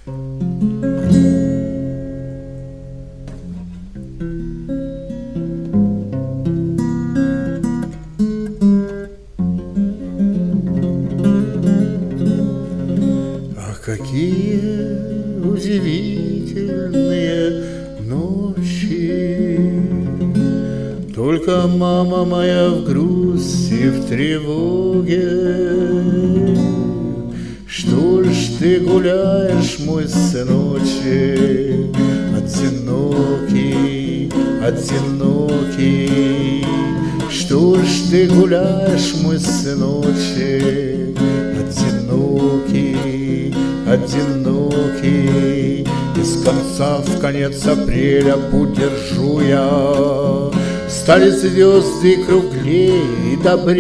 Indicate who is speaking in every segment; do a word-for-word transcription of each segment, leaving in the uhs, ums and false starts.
Speaker 1: Какие удивительные ночи! Только мама моя в грусти, в тревоге. Что ж ты гуляешь, мой сыночек, одинокий, одинокий? Что ж ты гуляешь, мой сыночек, одинокий, одинокий? Из конца в конец апреля путь держу я. Стали звезды круглее и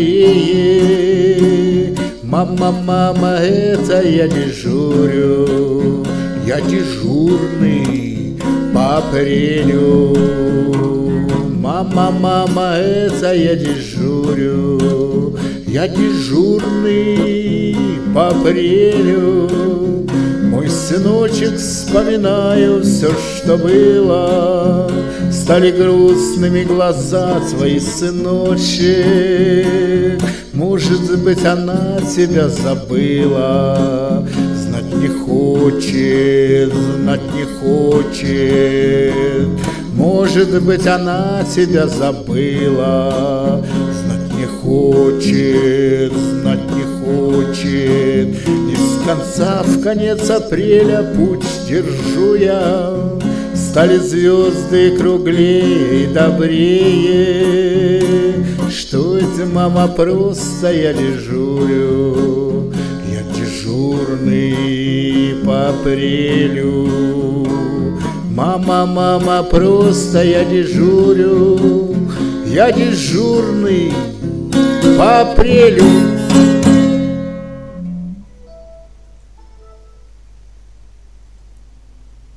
Speaker 1: добрее. Мама, мама, это я дежурю, я дежурный по апрелю. Мама, мама, это я дежурю, я дежурный по апрелю. Мой сыночек, вспоминаю все, что было. Стали грустными глаза твои, сыночек. Может быть, она тебя забыла. Знать не хочет, знать не хочет. Может быть, она тебя забыла. Знать не хочет, знать не хочет. Из конца в конец апреля путь держу я. Стали звезды круглее и добрее. Что это, мама, просто я дежурю, я дежурный по апрелю. Мама, мама, просто я дежурю, я дежурный по апрелю.